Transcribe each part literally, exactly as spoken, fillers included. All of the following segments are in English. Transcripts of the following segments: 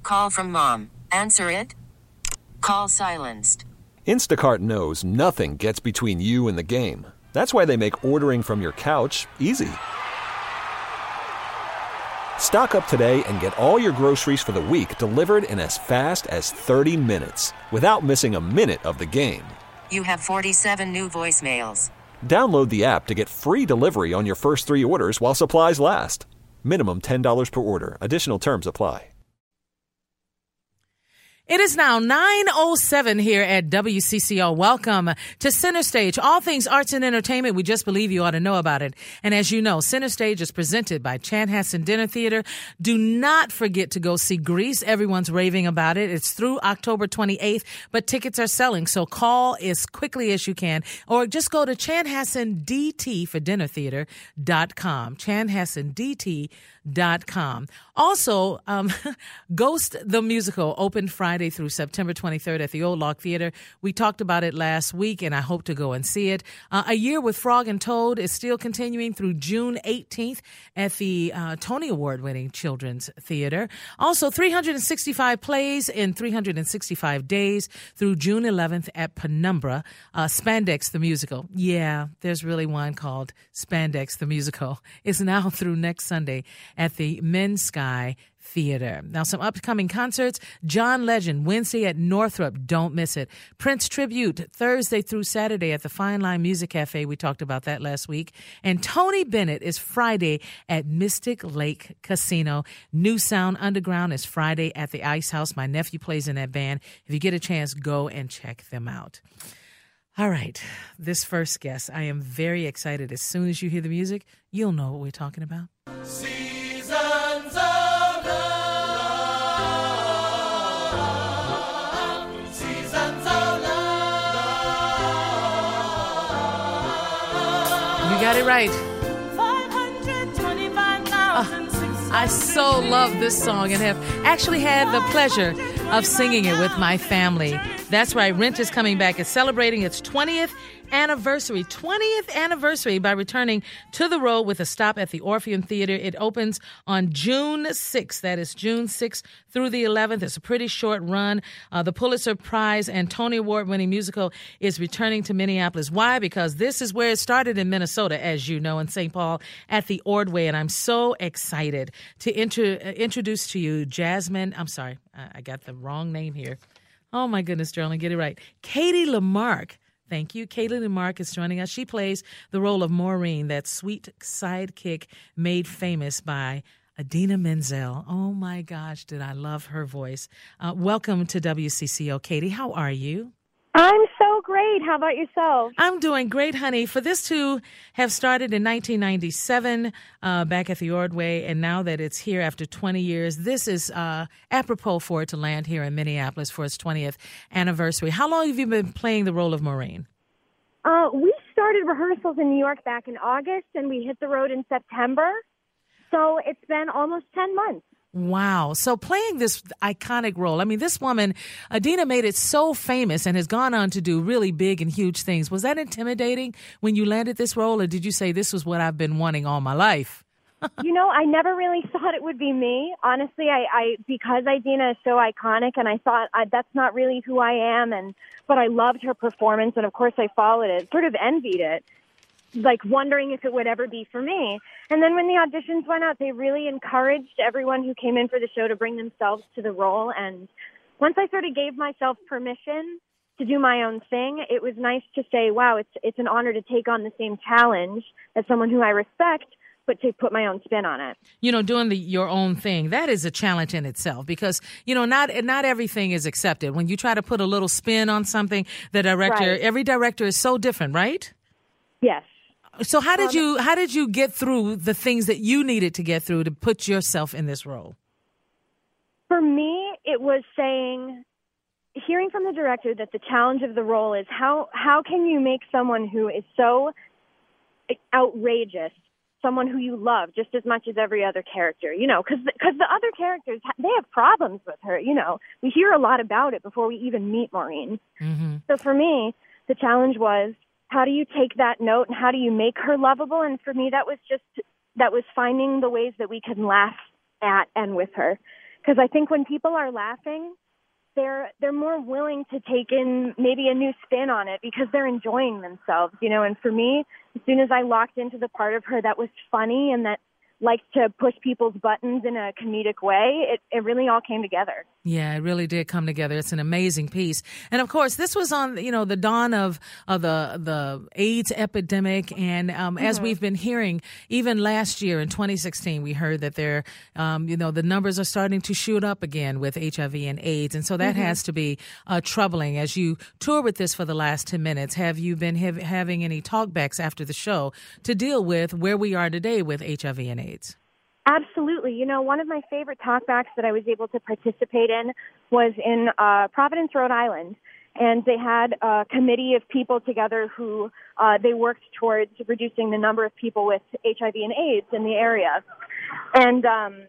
call from mom. Answer it. Call silenced. Instacart knows nothing gets between you and the game. That's why they make ordering from your couch easy. Stock up today and get all your groceries for the week delivered in as fast as thirty minutes without missing a minute of the game. You have forty-seven new voicemails. Download the app to get free delivery on your first three orders while supplies last. Minimum ten dollars per order. Additional terms apply. It is now nine oh seven here at W C C O. Welcome to Center Stage, all things arts and entertainment. We just believe you ought to know about it. And as you know, Center Stage is presented by Chanhassen Dinner Theater. Do not forget to go see Grease. Everyone's raving about it. It's through October twenty-eighth, but tickets are selling. So call as quickly as you can, or just go to Chanhassen D T for dinner theater dot com. Chanhassen D T dot com. Also, um, Ghost the Musical opened Friday through September twenty-third at the Old Lock Theater. We talked about it last week, and I hope to go and see it. Uh, A Year with Frog and Toad is still continuing through June eighteenth at the uh, Tony Award-winning Children's Theater. Also, three hundred sixty-five plays in three hundred sixty-five days through June eleventh at Penumbra. Uh, Spandex the Musical. Yeah, there's really one called Spandex the Musical. It's now through next Sunday at the Men's Sky Theater. Now, some upcoming concerts. John Legend, Wednesday at Northrop. Don't miss it. Prince Tribute, Thursday through Saturday at the Fine Line Music Cafe. We talked about that last week. And Tony Bennett is Friday at Mystic Lake Casino. New Sound Underground is Friday at the Ice House. My nephew plays in that band. If you get a chance, go and check them out. All right, this first guest, I am very excited. As soon as you hear the music, you'll know what we're talking about. Seasons of love, seasons of love. You got it right. five hundred twenty-five thousand. Oh, I so love this song and have actually had the pleasure of singing it with my family. That's right, Rent is coming back. It's celebrating its twentieth anniversary, twentieth anniversary by returning to the road with a stop at the Orpheum Theater. It opens on June sixth. That is June sixth through the eleventh. It's a pretty short run. Uh, the Pulitzer Prize and Tony Award-winning musical is returning to Minneapolis. Why? Because this is where it started in Minnesota, as you know, in Saint Paul at the Ordway. And I'm so excited to intro- uh, introduce to you Jasmine. I'm sorry, I, I got the wrong name here. Oh, my goodness, Sterling, get it right. Katie Lamarck. Thank you. Katie Lamarck is joining us. She plays the role of Maureen, that sweet sidekick made famous by Idina Menzel. Oh, my gosh, did I love her voice. Uh, welcome to W C C O, Katie. How are you? I'm so great. How about yourself? I'm doing great, honey. For this to have started in nineteen ninety-seven uh, back at the Ordway, and now that it's here after twenty years, this is uh, apropos for it to land here in Minneapolis for its twentieth anniversary. How long have you been playing the role of Maureen? Uh, we started rehearsals in New York back in August, and we hit the road in September. So it's been almost ten months. Wow. So playing this iconic role, I mean, this woman, Idina, made it so famous and has gone on to do really big and huge things. Was that intimidating when you landed this role, or did you say this was what I've been wanting all my life? You know, I never really thought it would be me. Honestly, I, I because Idina is so iconic, and I thought I, that's not really who I am. And but I loved her performance, and of course I followed it, sort of envied it, like wondering if it would ever be for me. And then when the auditions went out, they really encouraged everyone who came in for the show to bring themselves to the role. And once I sort of gave myself permission to do my own thing, it was nice to say, wow, it's it's an honor to take on the same challenge as someone who I respect, but to put my own spin on it. You know, doing the, your own thing, that is a challenge in itself because, you know, not not everything is accepted. When you try to put a little spin on something, the director, Right. every director is so different, right? Yes. So how did Um, you how did you get through the things that you needed to get through to put yourself in this role? For me, it was saying, hearing from the director that the challenge of the role is how how can you make someone who is so outrageous someone who you love just as much as every other character, you know, because because the other characters, they have problems with her, you know. We hear a lot about it before we even meet Maureen. Mm-hmm. So for me, the challenge was, how do you take that note and how do you make her lovable? And for me, that was just, that was finding the ways that we can laugh at and with her. because I think when people are laughing, they're they're more willing to take in maybe a new spin on it because they're enjoying themselves, you know. And for me, as soon as I locked into the part of her that was funny and that liked to push people's buttons in a comedic way, it, it really all came together. Yeah, it really did come together. It's an amazing piece. And of course, this was on, you know, the dawn of, of the the AIDS epidemic. And um, mm-hmm. as we've been hearing, even last year in twenty sixteen, we heard that there, um, you know, the numbers are starting to shoot up again with H I V and AIDS. And so that mm-hmm. has to be uh, troubling. As you tour with this for the last ten minutes, have you been have, having any talkbacks after the show to deal with where we are today with H I V and AIDS? Absolutely. You know, one of my favorite talkbacks that I was able to participate in was in uh, Providence, Rhode Island. And they had a committee of people together who uh, they worked towards reducing the number of people with H I V and AIDS in the area. And um,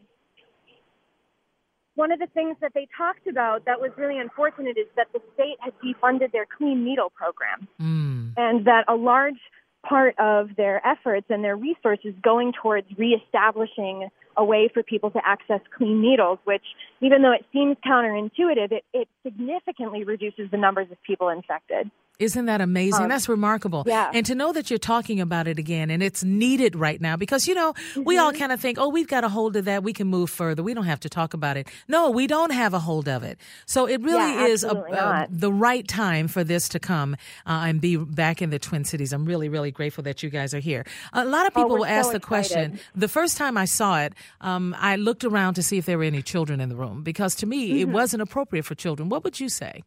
one of the things that they talked about that was really unfortunate is that the state had defunded their clean needle program. Mm. And that a large part of their efforts and their resources going towards reestablishing a way for people to access clean needles, which, even though it seems counterintuitive, it, it significantly reduces the numbers of people infected. Isn't that amazing? Um, That's remarkable. Yeah. And to know that you're talking about it again and it's needed right now because, you know, mm-hmm. we all kind of think, oh, we've got a hold of that. We can move further. We don't have to talk about it. No, we don't have a hold of it. So it really yeah, is a, a, the right time for this to come uh, and be back in the Twin Cities. I'm really, really grateful that you guys are here. A lot of people oh, will ask so the question. The first time I saw it, um, I looked around to see if there were any children in the room because to me, mm-hmm. it wasn't appropriate for children. What would you say?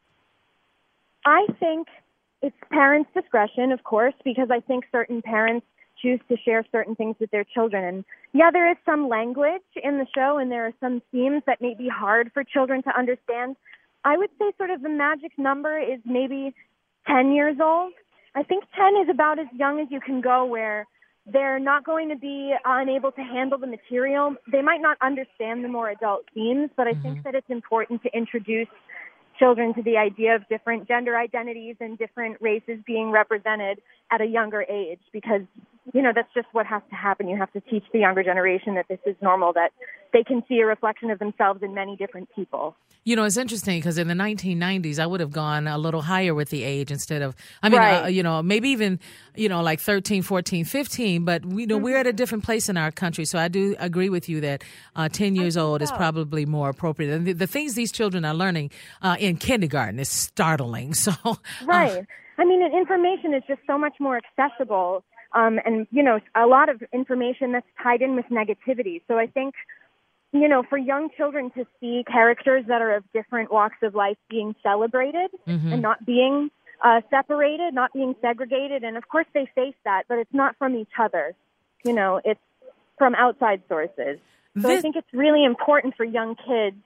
I think it's parents' discretion, of course, because I think certain parents choose to share certain things with their children. And yeah, there is some language in the show and there are some themes that may be hard for children to understand. I would say sort of the magic number is maybe ten years old. I think ten is about as young as you can go where they're not going to be unable to handle the material. They might not understand the more adult themes, but I mm-hmm. think that it's important to introduce children to the idea of different gender identities and different races being represented at a younger age because, you know, that's just what has to happen. You have to teach the younger generation that this is normal, that they can see a reflection of themselves in many different people. You know, it's interesting because in the nineteen nineties, I would have gone a little higher with the age instead of, I mean, right. uh, you know, maybe even, you know, like thirteen, fourteen, fifteen. But, we, you know, mm-hmm. we're at a different place in our country. So I do agree with you that uh, ten years old so. is probably more appropriate. And the, the things these children are learning uh, in kindergarten is startling. So, Right. Uh, I mean, information is just so much more accessible. Um, and, you know, a lot of information that's tied in with negativity. So I think, you know, for young children to see characters that are of different walks of life being celebrated mm-hmm. and not being uh, separated, not being segregated. And, of course, they face that, but it's not from each other. You know, it's from outside sources. So this- I think it's really important for young kids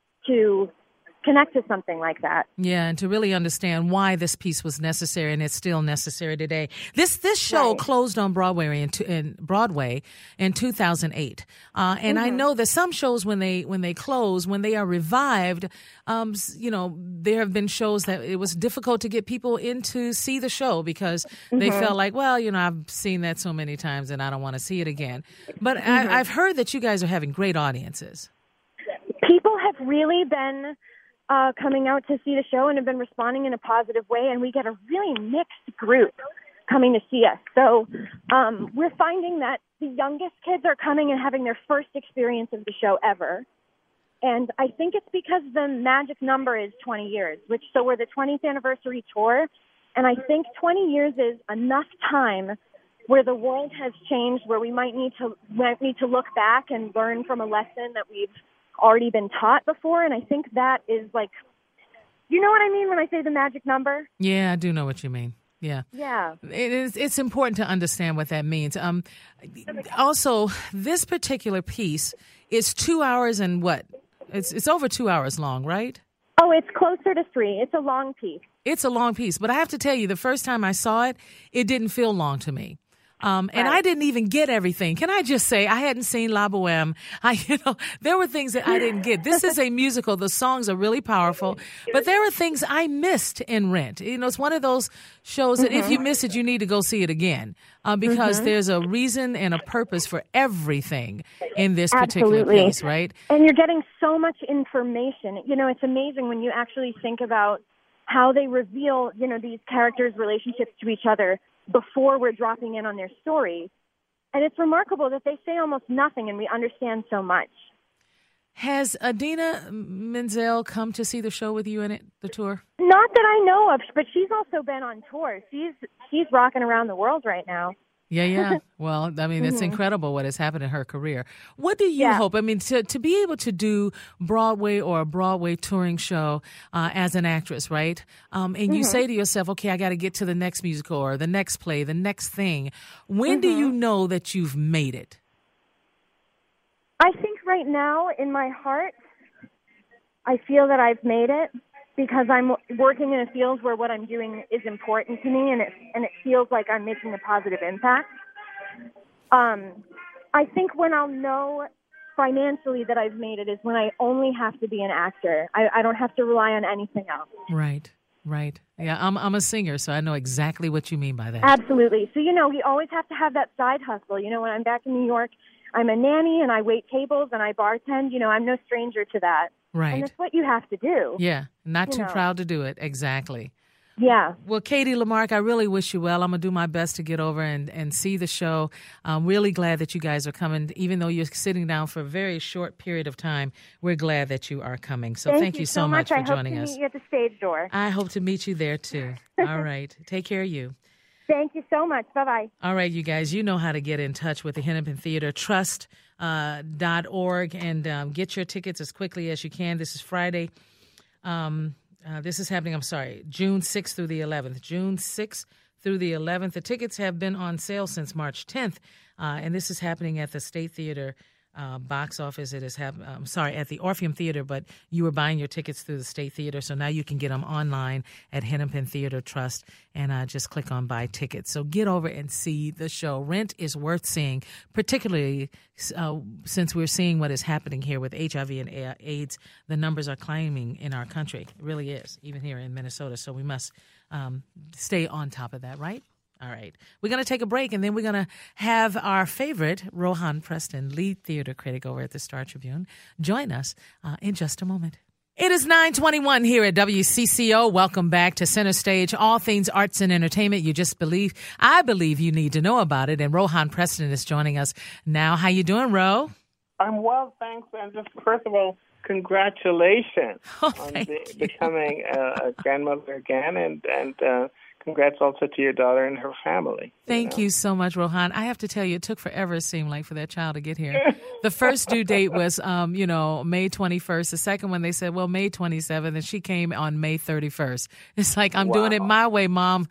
to connect to something like that. Yeah, and to really understand why this piece was necessary, and it's still necessary today. This this show right. closed on Broadway in, in Broadway in two thousand eight, uh, and mm-hmm. I know that some shows when they when they close, when they are revived, um, you know, there have been shows that it was difficult to get people in to see the show because mm-hmm. they felt like, well, you know, I've seen that so many times and I don't want to see it again. But mm-hmm. I, I've heard that you guys are having great audiences. People have really been Uh, coming out to see the show and have been responding in a positive way, and we get a really mixed group coming to see us. So um, we're finding that the youngest kids are coming and having their first experience of the show ever. And I think it's because the magic number is twenty years, which so we're the twentieth anniversary tour, and I think twenty years is enough time where the world has changed, where we might need to might need to look back and learn from a lesson that we've already been taught before, and I think that is like, you know what I mean when I say the magic number? Yeah, I do know what you mean. Yeah. Yeah. It is, it's important to understand what that means. Um, also, this particular piece is two hours and what? It's it's over two hours long, right? Oh, it's closer to three. It's a long piece. It's a long piece, but I have to tell you, the first time I saw it, it didn't feel long to me. Um, and Right. I didn't even get everything. Can I just say, I hadn't seen La Boheme. I, you know, there were things that I didn't get. This is a musical. The songs are really powerful, but there were things I missed in Rent. You know, it's one of those shows that if you miss it, you need to go see it again, uh, because Mm-hmm. there's a reason and a purpose for everything in this particular Absolutely. piece, right? And you're getting so much information. You know, it's amazing when you actually think about how they reveal, you know, these characters' relationships to each other before we're dropping in on their stories. And it's remarkable that they say almost nothing and we understand so much. Has Adina Menzel come to see the show with you in it, the tour? Not that I know of, but she's also been on tour. She's she's rocking around the world right now. Yeah, yeah. Well, I mean, it's incredible what has happened in her career. What do you Yeah. hope? I mean, to, to be able to do Broadway or a Broadway touring show uh, as an actress, right? Um, and you say to yourself, okay, I got to get to the next musical or the next play, the next thing. When do you know that you've made it? I think right now in my heart, I feel that I've made it because I'm working in a field where what I'm doing is important to me and it, and it feels like I'm making a positive impact. Um, I think when I'll know financially that I've made it is when I only have to be an actor. I, I don't have to rely on anything else. Right, right. Yeah, I'm I'm a singer, so I know exactly what you mean by that. Absolutely. So, you know, we always have to have that side hustle. You know, when I'm back in New York, I'm a nanny and I wait tables and I bartend. You know, I'm no stranger to that. And Right. that's what you have to do. Yeah, not You too know. proud to do it. Exactly. Yeah. Well, Katie Lamarck, I really wish you well. I'm going to do my best to get over and, and see the show. I'm really glad that you guys are coming. Even though you're sitting down for a very short period of time, we're glad that you are coming. So thank, you so much, I for joining hope to us. meet you at the stage door. I hope to meet you there, too. All right. Take care of you. Thank you so much. Bye-bye. All right, you guys, you know how to get in touch with the Hennepin Theater Trust uh, dot org and um, get your tickets as quickly as you can. This is Friday. Um, uh, this is happening, I'm sorry, June sixth through the eleventh. June sixth through the eleventh. The tickets have been on sale since March tenth, uh, and this is happening at the State Theater Uh, box office. It is hap- I'm sorry, at the Orpheum Theater, but you were buying your tickets through the State Theater, so now you can get them online at Hennepin Theater Trust and uh, just click on buy tickets. So get over and see the show. Rent is worth seeing, particularly uh, since we're seeing what is happening here with H I V and AIDS. The numbers are climbing in our country. It really is, even here in Minnesota. So we must um, stay on top of that, right? All right. We're going to take a break, and then we're going to have our favorite, Rohan Preston, lead theater critic over at the Star Tribune, join us uh, in just a moment. It is nine twenty-one here at W C C O. Welcome back to Center Stage, all things arts and entertainment. You just believe, I believe you need to know about it, and Rohan Preston is joining us now. How you doing, Ro? I'm well, thanks. And just first of all, congratulations Oh, on thank be- you. becoming a, a grandmother again, and and uh, congrats also to your daughter and her family. Thank know. you so much, Rohan. I have to tell you, it took forever, it seemed like, for that child to get here. The first due date was, um, you know, May twenty-first. The second one, they said, well, May twenty-seventh, and she came on May thirty-first. It's like, I'm doing it Wow. my way, Mom.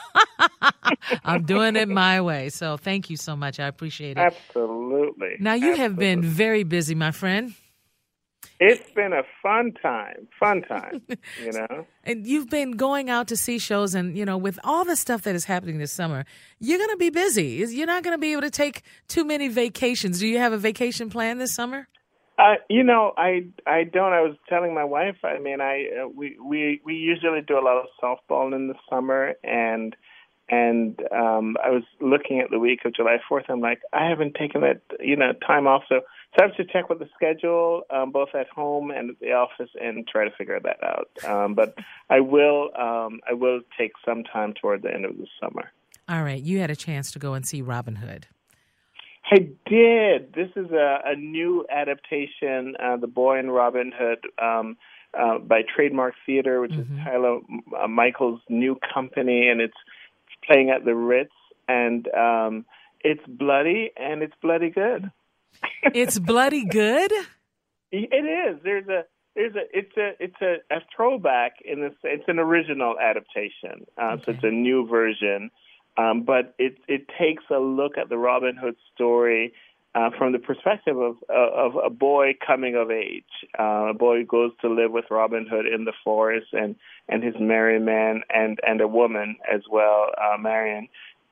I'm doing it my way. So thank you so much. I appreciate it. Absolutely. Now, you have been Absolutely. very busy, my friend. It's been a fun time, fun time, you know. And you've been going out to see shows, and, you know, with all the stuff that is happening this summer, you're going to be busy. You're not going to be able to take too many vacations. Do you have a vacation plan this summer? Uh, you know, I I don't. I was telling my wife. I mean, I uh, we we we usually do a lot of softball in the summer, and and um, I was looking at the week of July fourth. I'm like, I haven't taken that you know time off, so so I have to check with the schedule, um, both at home and at the office, and try to figure that out. Um, but I will um, I will take some time toward the end of the summer. All right. You had a chance to go and see Robin Hood. I did. This is a, a new adaptation, uh, The Boy and Robin Hood, um, uh, by Trademark Theater, which Mm-hmm. is Tyler uh, Michael's new company, and it's playing at the Ritz, and um, it's bloody, and it's bloody good. It's bloody good? It is. There's a. There's a. It's a. It's a, a throwback in this. It's an original adaptation, uh, so Okay. it's a new version. Um, but it it takes a look at the Robin Hood story uh, from the perspective of of a boy coming of age. Uh, a boy who goes to live with Robin Hood in the forest, and, and his merry man, and, and a woman as well, uh, Marion.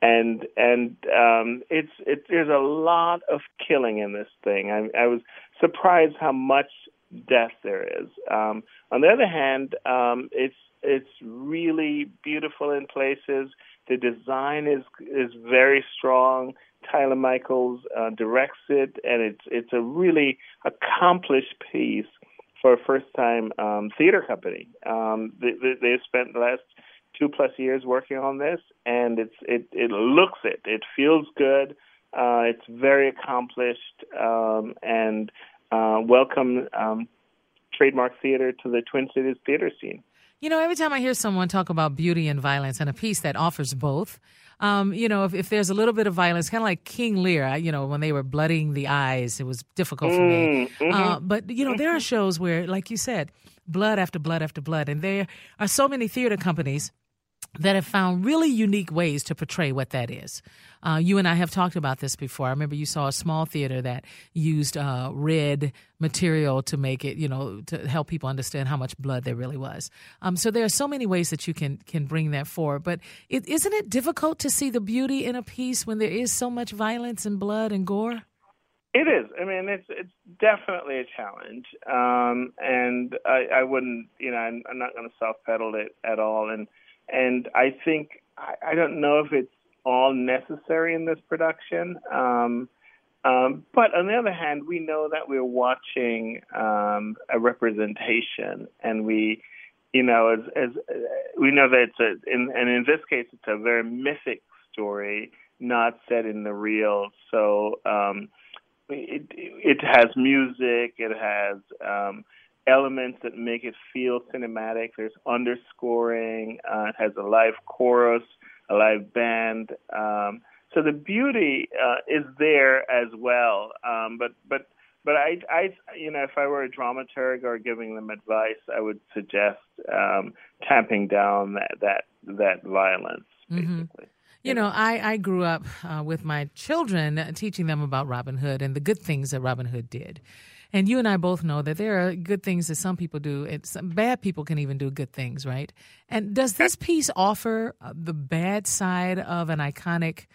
and and um, it's it. There's a lot of killing in this thing. I, I was surprised how much death there is. Um, on the other hand, um, it's it's really beautiful in places. The design is is very strong. Tyler Michaels uh, directs it, and it's it's a really accomplished piece for a first-time um, theater company. Um, they, they, they've spent the last two plus years working on this, and it's it it looks it. It feels good. Uh, it's very accomplished, um, and uh, welcome um, Trademark Theater to the Twin Cities theater scene. You know, every time I hear someone talk about beauty and violence and a piece that offers both, um, you know, if, if there's a little bit of violence, kind of like King Lear, you know, when they were blooding the eyes, it was difficult for me. Mm-hmm. Uh, but, you know, there are shows where, like you said, blood after blood after blood. And there are so many theater companies that have found really unique ways to portray what that is. Uh, you and I have talked about this before. I remember you saw a small theater that used uh, red material to make it, you know, to help people understand how much blood there really was. Um, so there are so many ways that you can can bring that forward. But it, isn't it difficult to see the beauty in a piece when there is so much violence and blood and gore? It is. I mean, it's it's definitely a challenge, um, and I, I wouldn't, you know, I'm, I'm not going to soft pedal it at all. And And I think, I, I don't know if it's all necessary in this production. Um, um, but on the other hand, we know that we're watching um, a representation, and we, you know, as, as uh, we know that it's a, in, and in this case, it's a very mythic story, not set in the real. So um, it, it has music, it has um, elements that make it feel cinematic. There's underscoring. Uh, it has a live chorus, a live band. Um, so the beauty uh, is there as well. Um, but but but I, I you know if I were a dramaturg or giving them advice, I would suggest um, tamping down that that that violence, basically. Mm-hmm. You know, I, I grew up uh, with my children uh, teaching them about Robin Hood and the good things that Robin Hood did. And you and I both know that there are good things that some people do, and some bad people can even do good things, right? And does this piece offer the bad side of an iconic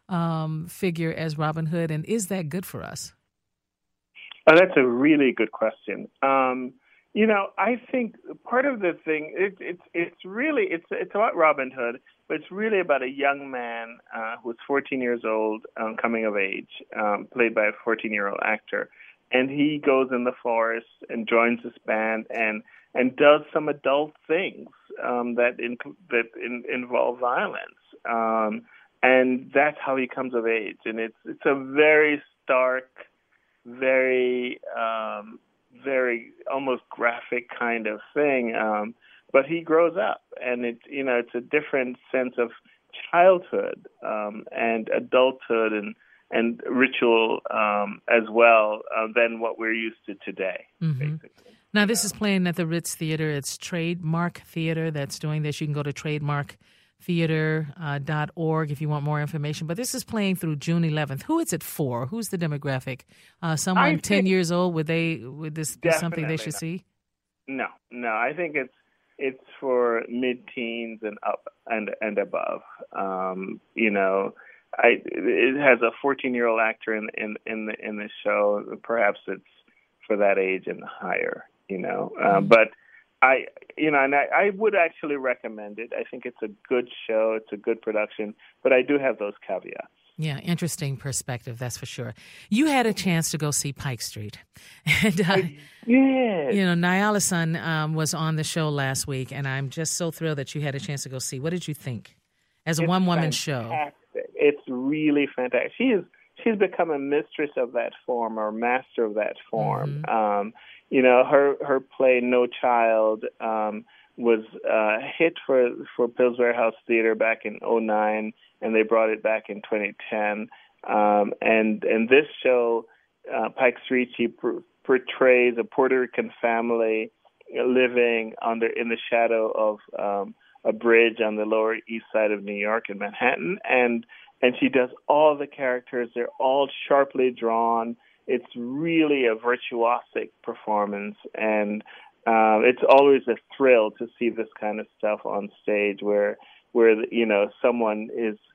um, figure as Robin Hood, and is that good for us? Oh, that's a really good question. Um, you know, I think part of the thing, it, it's it's really, it's it's about Robin Hood, but it's really about a young man uh, who's fourteen years old, um, coming of age, um, played by a fourteen-year-old actor. And he goes in the forest and joins this band and and does some adult things um, that in, that in, involve violence. Um, and that's how he comes of age. And it's it's a very stark, very um, very almost graphic kind of thing. Um, but he grows up, and it you know it's a different sense of childhood um, and adulthood and. and ritual um, as well uh, than what we're used to today, mm-hmm. basically. Now, this is playing at the Ritz Theater. It's Trademark Theater that's doing this. You can go to trademark theater dot org if you want more information. But this is playing through June eleventh. Who is it for? Who's the demographic? Uh, someone ten years old, would they? Would this be something they should not. see? No, no. I think it's it's for mid-teens and up and, and above. Um, you know, I, it has a fourteen-year-old actor in in in the in the show. Perhaps it's for that age and higher, you know. Mm-hmm. Uh, but I, you know, and I, I would actually recommend it. I think it's a good show. It's a good production. But I do have those caveats. Yeah, interesting perspective, that's for sure. You had a chance to go see Pike Street, and uh, yeah, you know, Nyala Sun um, was on the show last week, and I'm just so thrilled that you had a chance to go see. What did you think as a it's one-woman fantastic. show? It's really fantastic. She is she's become a mistress of that form or master of that form. Mm-hmm. Um, you know, her her play No Child um, was a hit for for Pillsbury House Theater back in oh nine, and they brought it back in twenty ten. Um, and and this show, uh, Pike Street, she pr- portrays a Puerto Rican family living under in the shadow of um, a bridge on the Lower East Side of New York in Manhattan, and and she does all the characters. They're all sharply drawn. It's really a virtuosic performance, and uh, it's always a thrill to see this kind of stuff on stage, where where you know someone is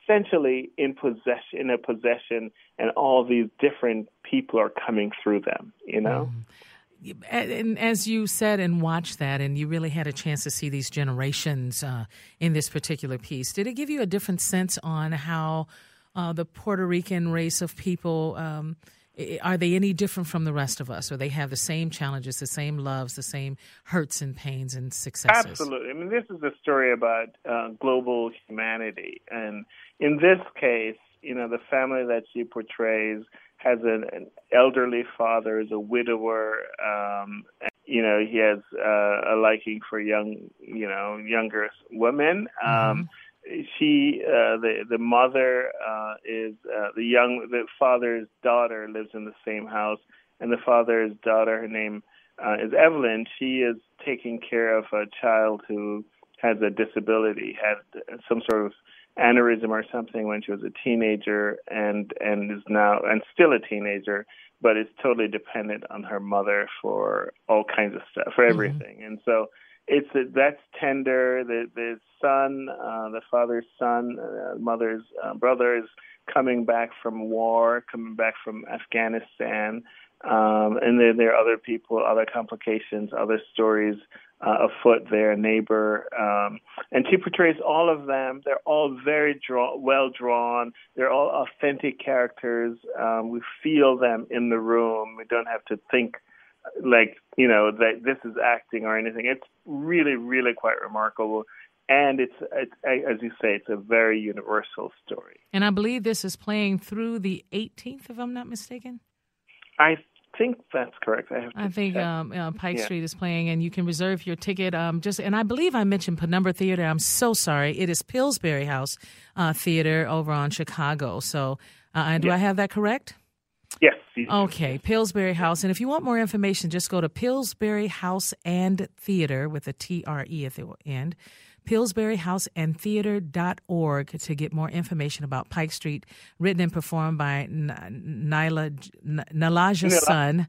essentially in possession, in a possession, and all these different people are coming through them, you know? Mm. And as you said and watched that, and you really had a chance to see these generations uh, in this particular piece, did it give you a different sense on how uh, the Puerto Rican race of people, um, are they any different from the rest of us? Or they have the same challenges, the same loves, the same hurts and pains and successes? Absolutely. I mean, this is a story about uh, global humanity. And in this case, you know, the family that she portrays has an, an elderly father, is a widower. Um, and, you know, he has uh, a liking for young, you know, younger women. Um, mm-hmm. She, uh, the the mother uh, is uh, the young. The father's daughter lives in the same house, and the father's daughter, her name uh, is Evelyn. She is taking care of a child who has a disability, had some sort of aneurysm or something when she was a teenager, and and is now and still a teenager, but is totally dependent on her mother for all kinds of stuff, for everything. Mm-hmm. And so it's a, that's tender. The the son, uh, the father's son, uh, mother's uh, brother is coming back from war, coming back from Afghanistan, um, and then there are other people, other complications, other stories Uh, afoot there, a neighbor, um, and she portrays all of them. They're all very draw- well drawn. They're all authentic characters. Um, we feel them in the room. We don't have to think like, you know, that this is acting or anything. It's really, really quite remarkable. And it's, it's, as you say, it's a very universal story. And I believe this is playing through the eighteenth, if I'm not mistaken? I I think that's correct. I have to I think um, uh, Pike yeah. Street is playing, and you can reserve your ticket. Um, just and I believe I mentioned Penumbra Theater. I'm so sorry. It is Pillsbury House uh, Theater over on Chicago. So, uh, do yes. I have that correct? Yes. Okay, Pillsbury House. And if you want more information, just go to Pillsbury House and Theater with a T R E at the end. Pillsbury House and Theater dot org to get more information about Pike Street, written and performed by Nyla, Nalaja Sun,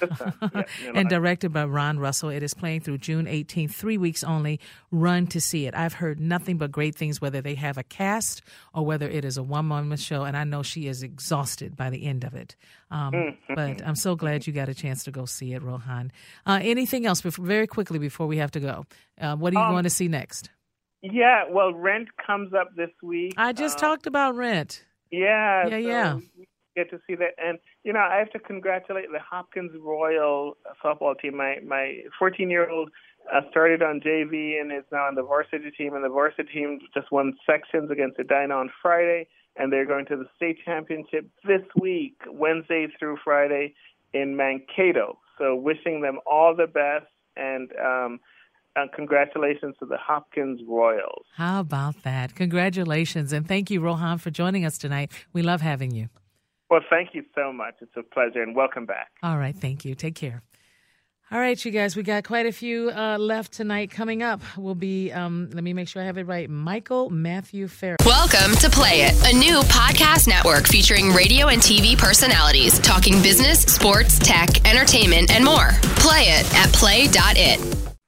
and directed by Ron Russell. It is playing through June eighteenth, three weeks only. Run to see it. I've heard nothing but great things, whether they have a cast or whether it is a one-woman show, and I know she is exhausted by the end of it. Um, mm-hmm. But I'm so glad you got a chance to go see it, Rohan. Uh, anything else, before, very quickly before we have to go? Uh, what are you um, going to see next? Yeah, well, Rent comes up this week. I just um, talked about Rent. Yeah, yeah, so yeah. We get to see that, and you know, I have to congratulate the Hopkins Royal softball team. My my fourteen-year-old uh, started on J V and is now on the varsity team, and the varsity team just won sections against Edina on Friday, and they're going to the state championship this week, Wednesday through Friday, in Mankato. So, wishing them all the best, and um, Uh, congratulations to the Hopkins Royals. How about that? Congratulations. And thank you, Rohan, for joining us tonight. We love having you. Well, thank you so much. It's a pleasure, and welcome back. All right. Thank you. Take care. All right, you guys, we got quite a few uh, left tonight. Coming up will be, um, let me make sure I have it right, Michael Matthew Farrell. Welcome to Play It, a new podcast network featuring radio and T V personalities talking business, sports, tech, entertainment, and more. Play it at play dot it.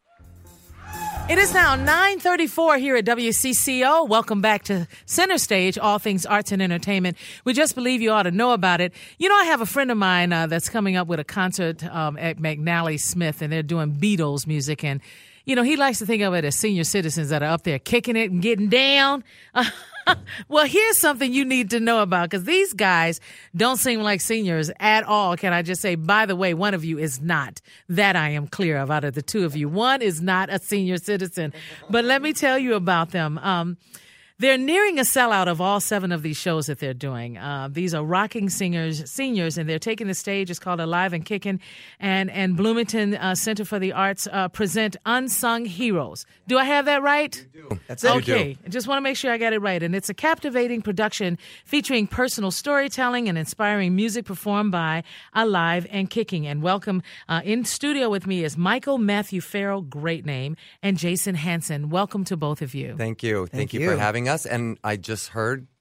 It is now nine thirty-four here at W C C O. Welcome back to Center Stage, all things arts and entertainment. We just believe you ought to know about it. You know, I have a friend of mine uh, that's coming up with a concert um, at McNally Smith, and they're doing Beatles music. And, you know, he likes to think of it as senior citizens that are up there kicking it and getting down. Well, here's something you need to know about, because these guys don't seem like seniors at all. Can I just say, by the way, one of you is not. That I am clear of out of the two of you. One is not a senior citizen. But let me tell you about them. Um, They're nearing a sellout of all seven of these shows that they're doing. Uh, these are rocking singers, seniors, and they're taking the stage. It's called Alive and Kickin'. And, and Bloomington uh, Center for the Arts uh, present Unsung Heroes. Do I have that right? You do. That's it. Okay. I just want to make sure I got it right. And it's a captivating production featuring personal storytelling and inspiring music performed by Alive and Kicking. And welcome uh, in studio with me is Michael Matthew Farrell, great name, and Jason Hanson. Welcome to both of you. Thank you. Thank, Thank you, you for having us. And I just heard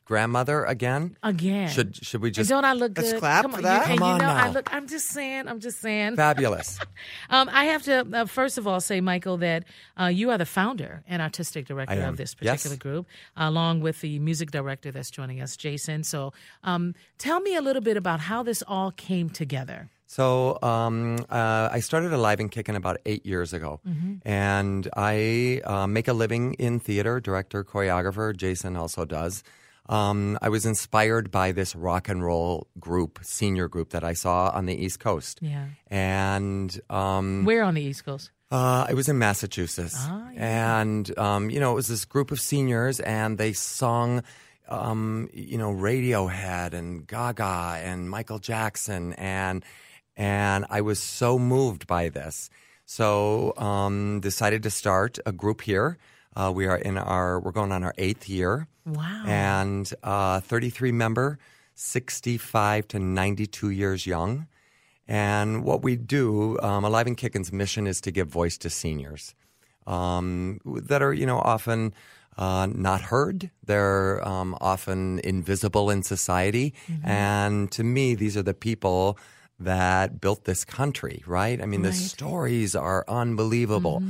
grandmother again. Again. Should should we And just don't I look good? Let's clap Come for on, that? You, and Come you on know, I now. look. I'm just saying. I'm just saying. fabulous? Um, I have to uh, first of all say, Michael, that uh, you are the founder and artistic director I am. of this Yes. particular group, along with the music director that's joining us, Jason. So, um, tell me a little bit about how this all came together. So um, uh, I started Alive and Kickin' about eight years ago, and I uh, make a living in theater, director, choreographer. Jason also does. Um, I was inspired by this rock and roll group, senior group that I saw on the East Coast. Yeah. And um, Where on the East Coast? uh, I was in Massachusetts. Ah, yeah. And, um, you know, it was this group of seniors, and they sung, um, you know, Radiohead and Gaga and Michael Jackson. And, and I was so moved by this. So um, decided to start a group here. Uh, we are in our, we're going on our eighth year. Wow. And uh, thirty-three member, sixty-five to ninety-two years young. And what we do, um, Alive and Kickin's mission is to give voice to seniors um, that are, you know, often uh, not heard. They're um, often invisible in society. And to me, these are the people that built this country, right? I mean, the Right. stories are unbelievable.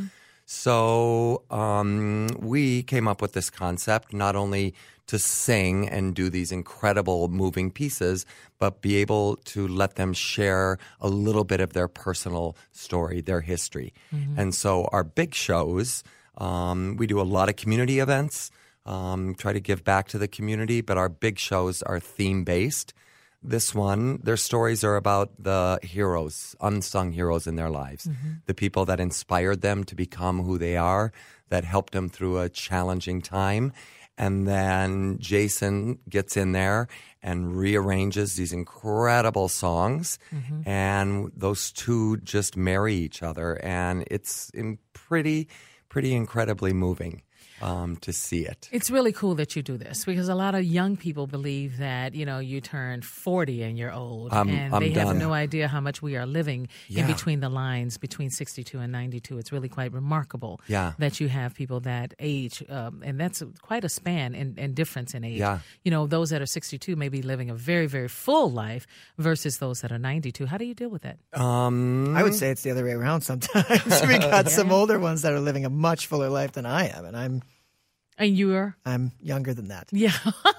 So um, we came up with this concept not only to sing and do these incredible moving pieces, but be able to let them share a little bit of their personal story, their history. And so our big shows, um, we do a lot of community events, um, try to give back to the community, but our big shows are theme-based. This one, their stories are about the heroes, unsung heroes in their lives, the people that inspired them to become who they are, that helped them through a challenging time. And then Jason gets in there and rearranges these incredible songs, and those two just marry each other, and it's in pretty, pretty incredibly moving. Um, to see it. It's really cool that you do this because a lot of young people believe that, you know, you turn forty and you're old. I'm- and I'm they have done. no idea how much we are living in Yeah. between the lines, between sixty-two and ninety-two. It's really quite remarkable Yeah. that you have people that age. Um, and that's quite a span and, and difference in age. Yeah. You know, those that are sixty-two may be living a very, very full life versus those that are ninety-two. How do you deal with that? Um, I would say it's the other way around sometimes. We got some older ones that are living a much fuller life than I am, and I'm And you are? I'm younger than that. Yeah.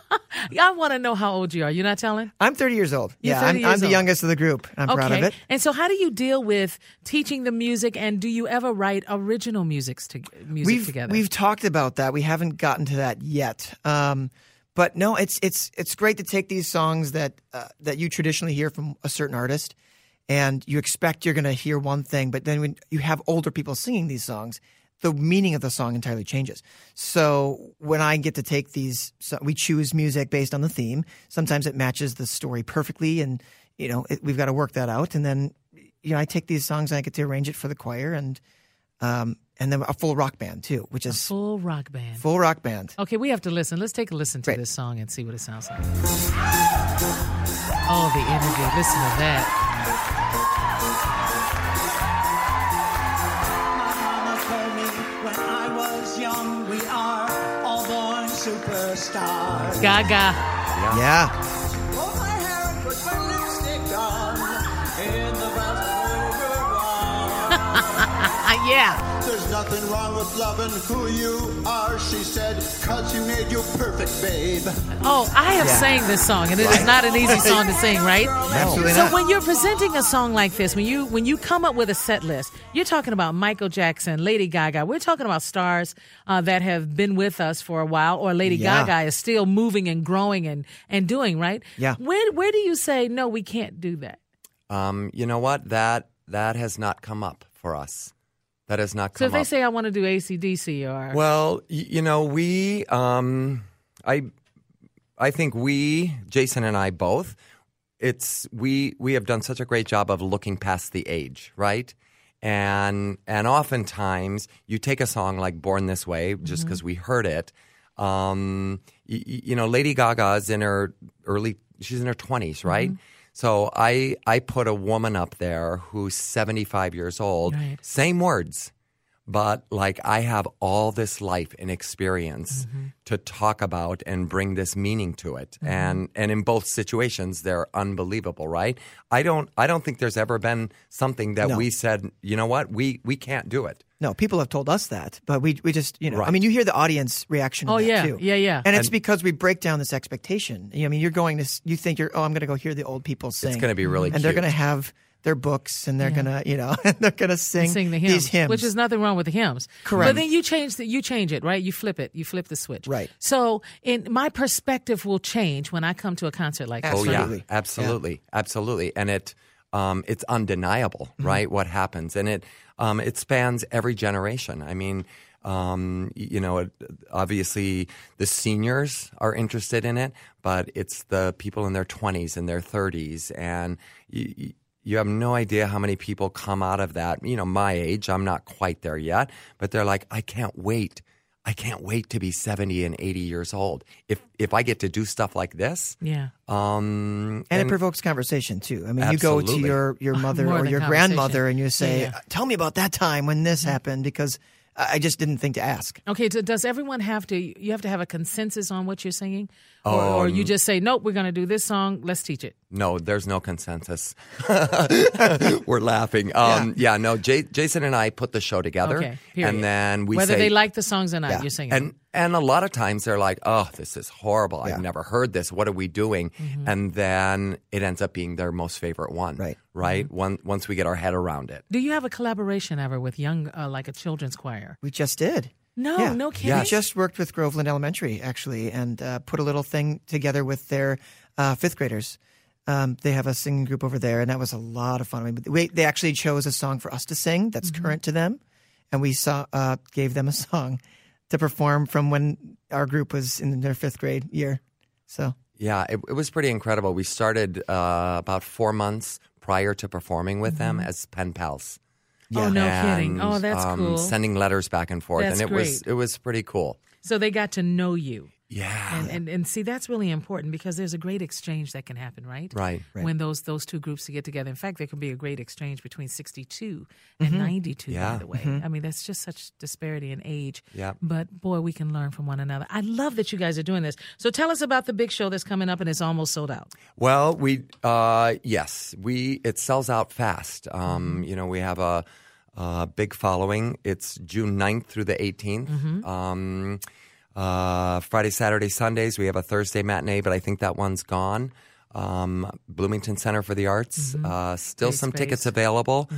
I want to know how old you are. You're not telling? I'm thirty years old. You're yeah, thirty I'm, years I'm the old. youngest of the group. I'm proud of it. And so, how do you deal with teaching the music, and do you ever write original musics to, music we've, together? We've talked about that. We haven't gotten to that yet. Um, but no, it's it's it's great to take these songs that uh, that you traditionally hear from a certain artist, and you expect you're going to hear one thing, but then when you have older people singing these songs, the meaning of the song entirely changes. So when I get to take these, so we choose music based on the theme. Sometimes it matches the story perfectly, and you know it, we've got to work that out. And then you know I take these songs and I get to arrange it for the choir, and um, and then a full rock band too, which is Full rock band. full rock band. Okay, we have to listen. Let's take a listen to Great. this song and see what it sounds like. Oh, the energy. Listen to that. Mama told me when I was young, we are all born superstars. Gaga. Yeah. Hold my hair and put my lipstick on in the Uh, yeah. There's nothing wrong with loving who you are, she said, cause you made you perfect, babe. Oh, I have Yeah. sang this song, and it is not an easy song to sing, right? Absolutely So not. when you're presenting a song like this, when you when you come up with a set list, you're talking about Michael Jackson, Lady Gaga. We're talking about stars uh, that have been with us for a while, or Lady Yeah. Gaga is still moving and growing and, and doing, right? Yeah. Where where do you say, no, we can't do that? Um, you know what? That that has not come up for us. That has not So come if they up. say I want to do A C D C or Well, y- you know, we, um, I, I think we, Jason and I both, it's we we have done such a great job of looking past the age, right? And and oftentimes you take a song like "Born This Way" just because we heard it. Um, y- y- you know, Lady Gaga is in her early, she's in her twenties, right? So I I put a woman up there who's seventy-five years old, Right. same words. but like I have all this life and experience Mm-hmm. to talk about and bring this meaning to it. And and in both situations, they're unbelievable, right? I don't I don't think there's ever been something that No. we said, you know what, we we can't do it. No, people have told us that, but we we just, you know, I Right. mean, you hear the audience reaction to Oh, that yeah. too. Yeah, yeah. And it's And- because we break down this expectation. I mean, you're going to, s- you think you're, oh, I'm going to go hear the old people sing. It's going to be really And cute. they're going to have their books and they're Yeah. going to, you know, and they're going to sing, Sing the hymns, these hymns. which is nothing wrong with the hymns. Correct. But then you change the, you change it, right? You flip it. You flip the switch. Right. So, in my perspective will change when I come to a concert like this. Oh Absolutely. yeah, absolutely, absolutely, and it um, it's undeniable, Mm-hmm. right? What happens, and it um, it spans every generation. I mean, um, y- you know, it, obviously the seniors are interested in it, but it's the people in their twenties and their thirties, and y- y- you have no idea how many people come out of that. You know, my age, I'm not quite there yet, but they're like, I can't wait. I can't wait to be seventy and eighty years old. If if I get to do stuff like this, Yeah. um, And, it provokes conversation too. I mean, you Absolutely. go to your, your mother More or than your conversation. grandmother and you say, Yeah, yeah. tell me about that time when this happened because I I just didn't think to ask. Okay, so does everyone have to, you have to have a consensus on what you're singing? Or, Oh, or you just say, nope, we're going to do this song, let's teach it. No, there's no consensus. We're laughing. Um, yeah. no, J- Jason and I put the show together, Okay, period. and then we Whether say, they like the songs or not, Yeah. you're singing. and and a lot of times they're like, "Oh, this is horrible. Yeah. I've never heard this. What are we doing?" Mm-hmm. And then it ends up being their most favorite one. Right. Right. Mm-hmm. One, once we get our head around it. Do you have a collaboration ever with young, uh, like a children's choir? We just did. No, Yeah. no kidding. We just worked with Groveland Elementary, actually, and uh, put a little thing together with their uh, fifth graders. Um, they have a singing group over there, and that was a lot of fun. I mean, we, they actually chose a song for us to sing that's Mm-hmm. current to them, and we saw uh, gave them a song to perform from when our group was in their fifth grade year. So Yeah, it, it was pretty incredible. We started uh, about four months prior to performing with them as pen pals. Oh, no And, kidding. Oh, that's um, cool. Sending letters back and forth, That's and it was great. it was pretty cool. So they got to know you. Yeah. And, and and see, that's really important because there's a great exchange that can happen, right? Right. When those those two groups get together. In fact, there can be a great exchange between sixty-two and ninety-two, Yeah. by the way. I mean, that's just such disparity in age. Yeah. But boy, we can learn from one another. I love that you guys are doing this. So tell us about the big show that's coming up and it's almost sold out. Well, we uh, yes, we it sells out fast. Mm-hmm. Um, you know, we have a, a big following. It's June ninth through the eighteenth. Mm-hmm. Um, uh, Friday, Saturday, Sundays. We have a Thursday matinee, but I think that one's gone. Um, Bloomington Center for the Arts. Uh, still Great some space. tickets available.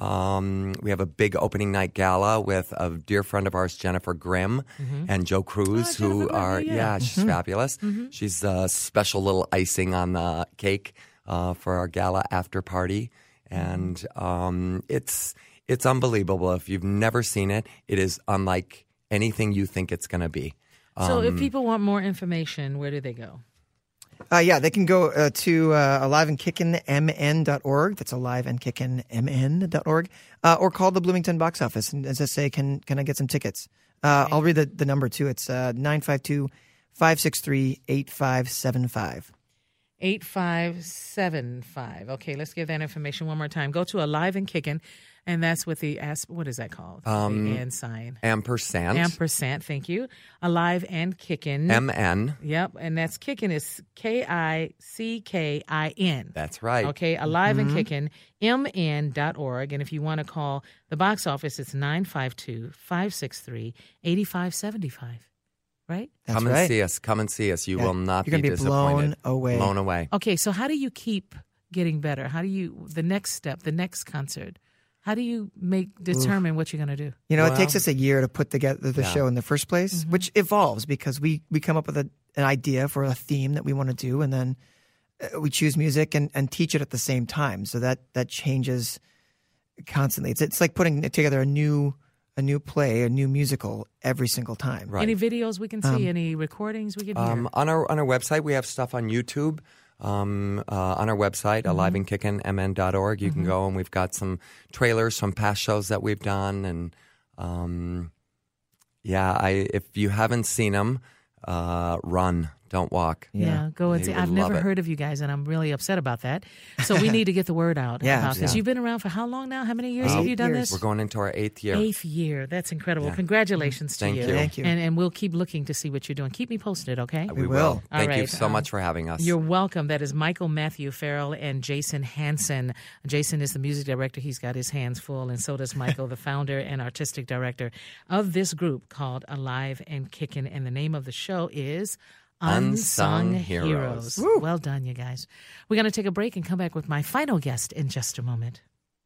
Um, we have a big opening night gala with a dear friend of ours, Jennifer Grimm, and Joe Cruz, Oh, who Jennifer Grimm, are yeah. yeah, she's fabulous. She's a special little icing on the cake uh, for our gala after party, and um, it's it's unbelievable. If you've never seen it, it is unlike anything you think it's going to be. So Um, if people want more information, where do they go? Uh, yeah, they can go uh, to uh, alive and kickin m n dot org. That's alive and kickin m n dot org. Uh, or call the Bloomington box office and, as I say, can can I get some tickets? Uh, I'll read the, the number too. It's uh, nine five two, five six three, eight five seven five. eight five seven five. Okay, let's give that information one more time. Go to Alive and Kickin', and that's with the, asp- what is that called? Um, the and sign. ampersand. Ampersand, thank you. Alive and Kickin'. M N. Yep, and that's Kickin' is K I C K I N. That's right. Okay, Alive and Kickin', M N dot org. And if you want to call the box office, it's nine five two, five six three, eight five seven five. Right? That's Come right. and see us. Come and see us. You Yeah. will not You're be gonna be disappointed. blown away. Blown away. Okay, so how do you keep getting better? How do you, the next step, the next concert, how do you make, determine what you're going to do? You know, it Well- takes us a year to put together the Yeah. show in the first place, which evolves because we, we come up with a, an idea for a theme that we want to do, and then uh, we choose music and, and teach it at the same time. So that, that changes constantly. It's it's like putting together a new a new play, a new musical every single time. Right. Any videos we can see? any recordings we can hear? Um, on our on our website, we have stuff on YouTube. Um, uh, on our website, Mm-hmm. alive and kickin m n dot org, you can go and we've got some trailers from past shows that we've done, and um, yeah, I if you haven't seen them, uh, run don't walk. Yeah, yeah go and you see. I've never it. heard of you guys, and I'm really upset about that. So we need to get the word out yeah, about this. Yeah. You've been around for how long now? How many years Eight have you done years. this? We're going into our eighth year. Eighth year. That's incredible. Yeah. Congratulations to Thank you. you. Thank you. And, and we'll keep looking to see what you're doing. Keep me posted, okay? We, We will. will. Thank All you right, so um, much for having us. You're welcome. That is Michael Matthew Farrell and Jason Hansen. Jason is the music director. He's got his hands full, and so does Michael, the founder and artistic director of this group called Alive and Kickin'. And the name of the show is Unsung, Unsung Heroes. Heroes. Well done, you guys. We're going to take a break and come back with my final guest in just a moment.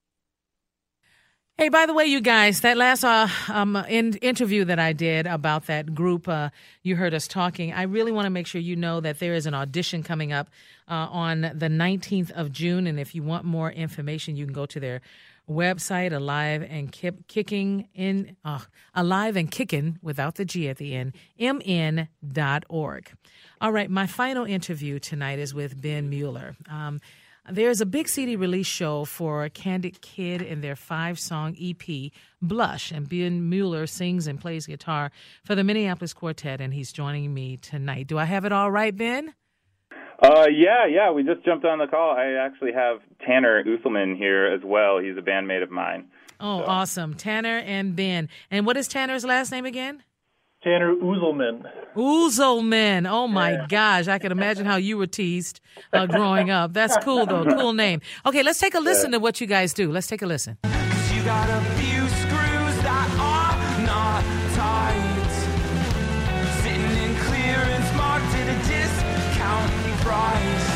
Hey, by the way, you guys, that last uh, um, in, interview that I did about that group, uh, you heard us talking. I really want to make sure you know that there is an audition coming up uh, on the nineteenth of June. And if you want more information, you can go to their website, Alive and Kip, Kicking in uh, Alive and Kicking without the G at the end, M N dot org. All right, my final interview tonight is with Ben Mueller. Um, There's a big C D release show for Candid Kid and their five-song E P, Blush. And Ben Mueller sings and plays guitar for the Minneapolis Quartet, and he's joining me tonight. Do I have it all right, Ben? Uh, yeah, yeah. We just jumped on the call. I actually have Tanner Uselman here as well. He's a bandmate of mine. Oh, so. Awesome. Tanner and Ben. And what is Tanner's last name again? Tanner Uselman. Uselman. Oh, my yeah. gosh. I can imagine how you were teased uh, growing up. That's cool, though. Cool name. Okay, let's take a listen yeah. to what you guys do. Let's take a listen. You got a few screws that are not tight. Sitting in clearance marked at a discount price.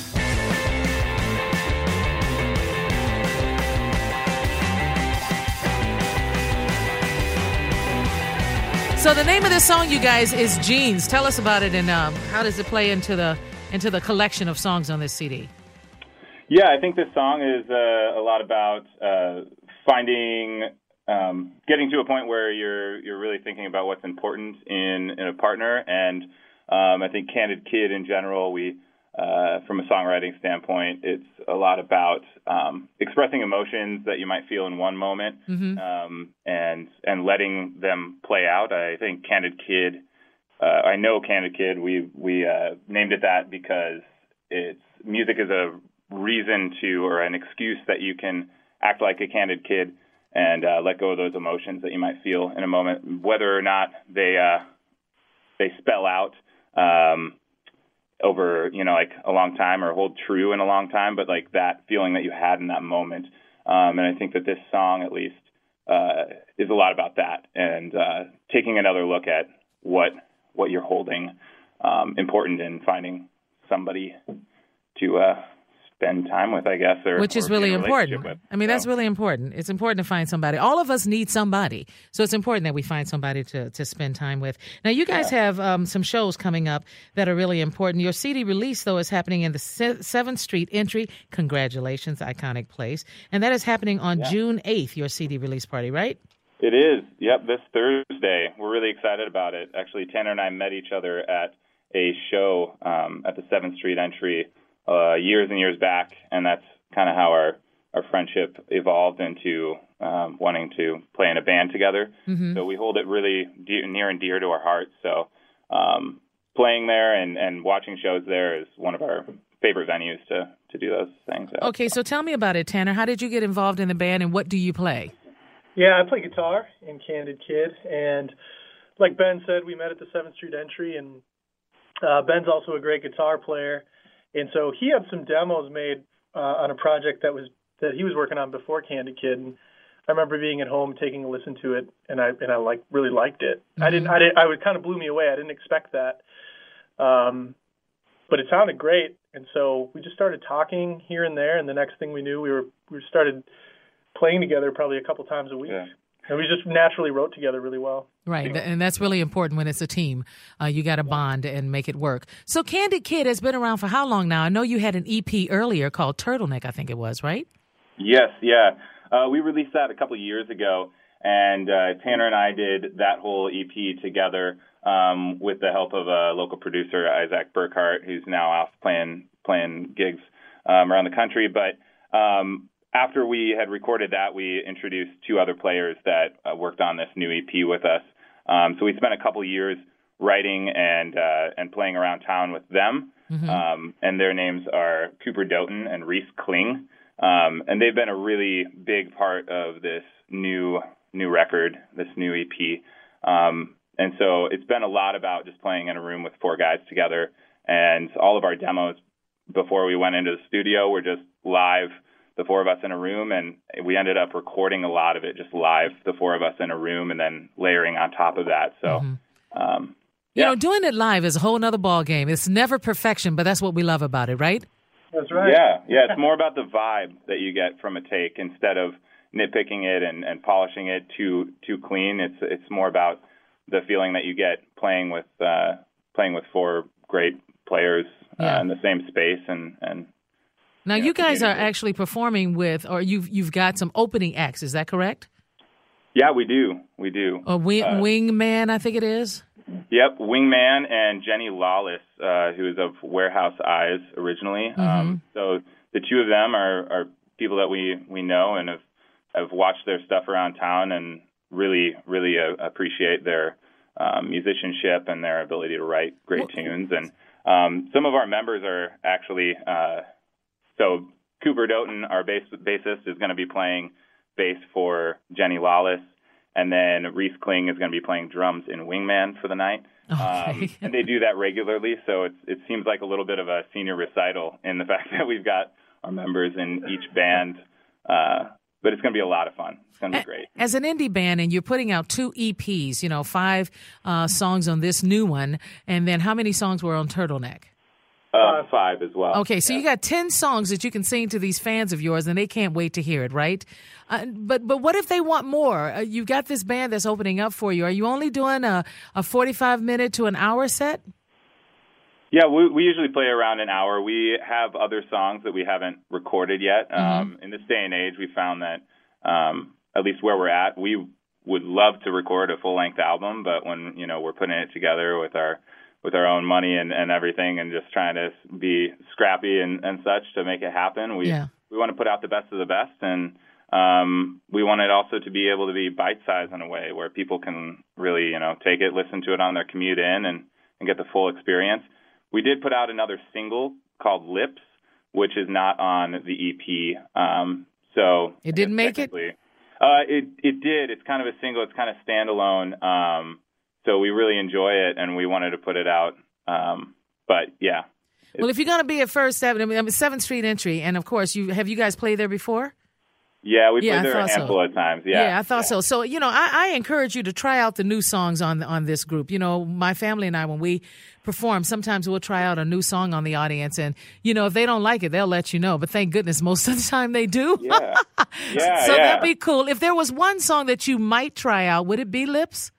So the name of this song, you guys, is Jeans. Tell us about it, and um, how does it play into the into the collection of songs on this C D? Yeah, I think this song is uh, a lot about uh, finding, um, getting to a point where you're you're really thinking about what's important in, in a partner, and um, I think Candid Kid in general, we uh, from a songwriting standpoint, it's a lot about um, expressing emotions that you might feel in one moment, mm-hmm. um, and and letting them play out. I think Candid Kid, uh, I know Candid Kid. We we uh, named it that because it's music is a reason to, or an excuse that you can act like a candid kid and uh, let go of those emotions that you might feel in a moment, whether or not they uh, they spell out um, over, you know, like a long time or hold true in a long time, but like that feeling that you had in that moment. Um, and I think that this song, at least, uh, is a lot about that, and uh, taking another look at what what you're holding um, important in finding somebody to uh, spend time with, I guess, or which is or really be in a important. with. I mean, so. that's really important. It's important to find somebody. All of us need somebody, so it's important that we find somebody to, to spend time with. Now, you guys yeah. have um, some shows coming up that are really important. Your C D release, though, is happening in the seventh Street Entry. Congratulations, iconic place. And that is happening on yeah. June eighth, your C D release party, right? It is. Yep, this Thursday. We're really excited about it. Actually, Tanner and I met each other at a show um, at the seventh Street Entry Uh, years and years back, and that's kind of how our, our friendship evolved into um, wanting to play in a band together. Mm-hmm. So we hold it really dear, near and dear to our hearts. So um, playing there and, and watching shows there is one of our favorite venues to, to do those things at. Okay, so tell me about it, Tanner. How did you get involved in the band, and what do you play? Yeah, I play guitar in Candid Kid, and like Ben said, we met at the seventh Street Entry, and uh, Ben's also a great guitar player. And so he had some demos made uh, on a project that was that he was working on before Candid Kid. And I remember being at home, taking a listen to it, and I and I like really liked it. Mm-hmm. I didn't. I didn't. I would kind of blew me away. I didn't expect that, um, but it sounded great. And so we just started talking here and there. And the next thing we knew, we were we started playing together probably a couple times a week. Yeah. And we just naturally wrote together really well. Right, and that's really important when it's a team. Uh, you got to bond and make it work. So Candid Kid has been around for how long now? I know you had an E P earlier called Turtleneck, I think it was, right? Yes, yeah. Uh, we released that a couple of years ago, and uh, Tanner and I did that whole E P together um, with the help of a local producer, Isaac Burkhart, who's now off playing playing gigs um, around the country. But um after we had recorded that, we introduced two other players that uh, worked on this new E P with us. Um, so we spent a couple years writing and uh, and playing around town with them. Mm-hmm. Um, and their names are Cooper Doughton and Reese Kling. Um, and they've been a really big part of this new new record, this new E P. Um, and so it's been a lot about just playing in a room with four guys together. And all of our demos before we went into the studio were just live, the four of us in a room. And we ended up recording a lot of it just live, the four of us in a room, and then layering on top of that. So, Mm-hmm. um, You yeah. know, doing it live is a whole nother ball game. It's never perfection, but that's what we love about it, right? That's right. Yeah, yeah. It's more about the vibe that you get from a take instead of nitpicking it and, and polishing it too too clean. It's it's more about the feeling that you get playing with uh, playing with four great players Yeah. uh, in the same space and and. Now, you know, you guys are communicate. actually performing with, or you've you've got some opening acts. Is that correct? Yeah, we do. We do. Or wing, Uh, Wingman, I think it is. Yep, Wingman and Jenny Lawless, uh, who is of Warehouse Eyes originally. Mm-hmm. Um, so the two of them are, are people that we, we know and have, have watched their stuff around town and really, really uh, appreciate their um, musicianship and their ability to write great Well, tunes. And um, some of our members are actually, uh, so Cooper Doughton, our bass, bassist, is going to be playing bass for Jenny Lawless. And then Reese Kling is going to be playing drums in Wingman for the night. Okay. Um, and they do that regularly, so it's, it seems like a little bit of a senior recital in the fact that we've got our members in each band. Uh, but it's going to be a lot of fun. It's going to be great. As an indie band, and you're putting out two E Ps, you know, five uh, songs on this new one, and then how many songs were on Turtleneck? Uh, five as well. Okay, so yeah. you got ten songs that you can sing to these fans of yours, and they can't wait to hear it, right? Uh, but but what if they want more? Uh, you've got this band that's opening up for you. Are you only doing a, a forty-five minute to an hour set? Yeah, we, we usually play around an hour. We have other songs that we haven't recorded yet. Mm-hmm. Um, in this day and age, we found that, um, at least where we're at, we would love to record a full-length album, but when, you know, we're putting it together with our with our own money and, and everything and just trying to be scrappy and, and such to make it happen, we Yeah. we want to put out the best of the best, and um, we want it also to be able to be bite-sized in a way where people can really, you know, take it, listen to it on their commute in, and, and get the full experience. We did put out another single called Lips, which is not on the E P. Um, so It didn't make it? Uh, it it did. It's kind of a single. It's kind of standalone. Um, so we really enjoy it, and we wanted to put it out. Um, but yeah. Well, if you're going to be at First Avenue, I mean, seventh Street Entry, and of course, you have you guys played there before? Yeah, we Yeah, I played there a thought so. handful of times. Yeah, Yeah, I thought so. So, you know, I, I encourage you to try out the new songs on on this group. You know, my family and I, when we perform, sometimes we'll try out a new song on the audience. And, you know, if they don't like it, they'll let you know. But thank goodness most of the time they do. Yeah, yeah, so yeah. that'd be cool. If there was one song that you might try out, would it be Lips?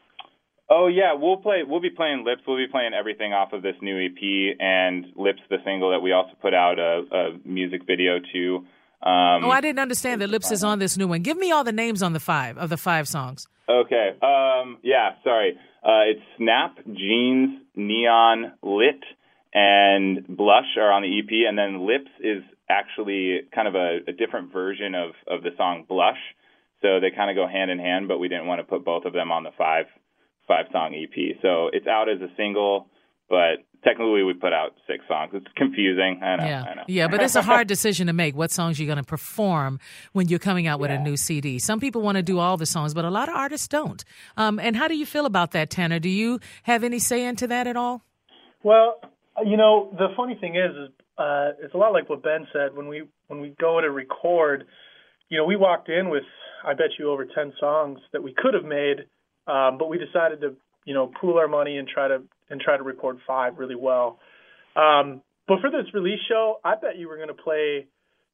Oh yeah, we'll play. We'll be playing Lips. We'll be playing everything off of this new E P, and Lips, the single that we also put out a, a music video to. Um, oh, I didn't understand that Lips is on this new one. Give me all the names on the five of the five songs. Okay. Um, yeah. Sorry. Uh, it's Snap, Jeans, Neon, Lit, and Blush are on the E P, and then Lips is actually kind of a, a different version of of the song Blush. So they kind of go hand in hand, but we didn't want to put both of them on the five five song E P. So it's out as a single, but technically we put out six songs. It's confusing. I know. Yeah, I know. yeah, but it's a hard decision to make. What songs you're going to perform when you're coming out with Yeah. a new C D? Some people want to do all the songs, but a lot of artists don't. Um, and how do you feel about that, Tanner? Do you have any say into that at all? Well, you know, the funny thing is, is uh, it's a lot like what Ben said. When we when we go to record, you know, we walked in with, I bet you, over ten songs that we could have made, um, but we decided to, you know, pool our money and try to and try to record five really well. Um, but for this release show, I bet you were going to play,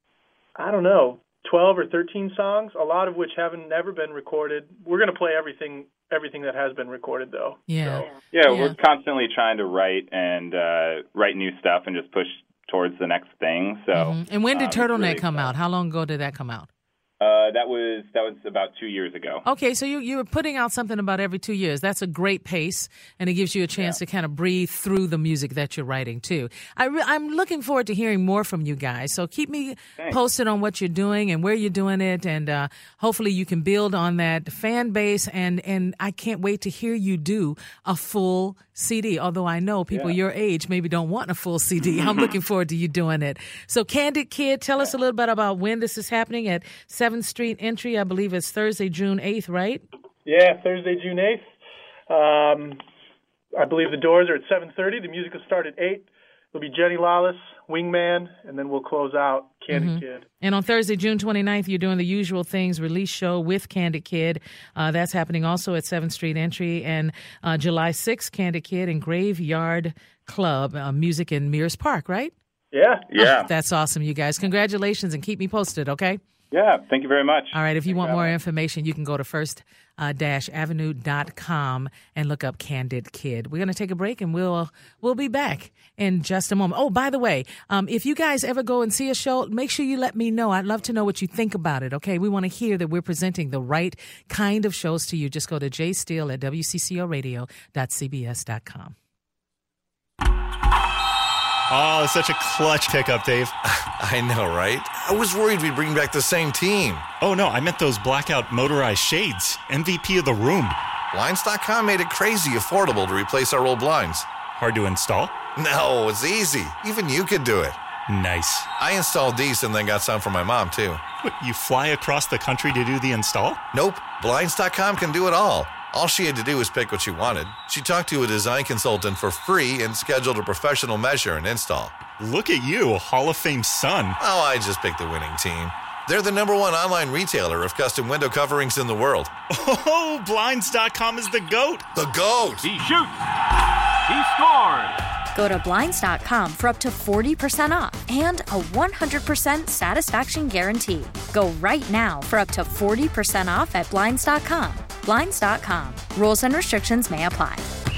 I don't know, twelve or thirteen songs, a lot of which haven't never been recorded. We're going to play everything everything that has been recorded, though. Yeah. So, Yeah, Yeah. we're constantly trying to write and uh, write new stuff and just push towards the next thing. So, Mhm. And when did um, it's Turtleneck really come fun. out? How long ago did that come out? Uh, that was that was about two years ago. Okay, so you you were putting out something about every two years. That's a great pace, and it gives you a chance yeah. to kind of breathe through the music that you're writing too. I re- I'm looking forward to hearing more from you guys. So keep me Thanks. posted on what you're doing and where you're doing it, and uh, hopefully you can build on that fan base. And and I can't wait to hear you do a full C D. Although I know people yeah. your age maybe don't want a full C D. I'm looking forward to you doing it. So Candid Kid, tell yeah. us a little bit about when this is happening at seventh Street Entry. I believe it's Thursday, June eighth, right? Yeah, Thursday, June eighth. Um, I believe the doors are at seven thirty. The music will start at eight. It'll be Jenny Lawless, Wingman, and then we'll close out Candid mm-hmm. Kid. And on Thursday, June twenty-ninth, you're doing the Usual Things release show with Candid Kid. Uh, that's happening also at seventh Street Entry. And uh, July sixth, Candid Kid and Graveyard Club, uh, music in Mears Park, right? Yeah. Yeah. Oh, that's awesome, you guys. Congratulations, and keep me posted, okay? Yeah, thank you very much. All right, if you Thanks want more information, you can go to first avenue dot com and look up Candid Kid. We're going to take a break, and we'll we'll be back in just a moment. Oh, by the way, um, if you guys ever go and see a show, make sure you let me know. I'd love to know what you think about it, okay? We want to hear that we're presenting the right kind of shows to you. Just go to jsteele at w c c o radio dot c b s dot com. Oh, such a clutch pickup, Dave. I know, right? I was worried we'd bring back the same team. Oh, no, I meant those blackout motorized shades. M V P of the room. Blinds dot com made it crazy affordable to replace our old blinds. Hard to install? No, it's easy. Even you could do it. Nice. I installed these and then got some for my mom, too. What, you fly across the country to do the install? Nope. Blinds dot com can do it all. All she had to do was pick what she wanted. She talked to a design consultant for free and scheduled a professional measure and install. Look at you, Hall of Fame son. Oh, I just picked the winning team. They're the number one online retailer of custom window coverings in the world. Oh, Blinds dot com is the GOAT. The GOAT. He shoots. He scores. Go to Blinds dot com for up to forty percent off and a one hundred percent satisfaction guarantee. Go right now for up to forty percent off at Blinds dot com. Blinds dot com. Rules and restrictions may apply.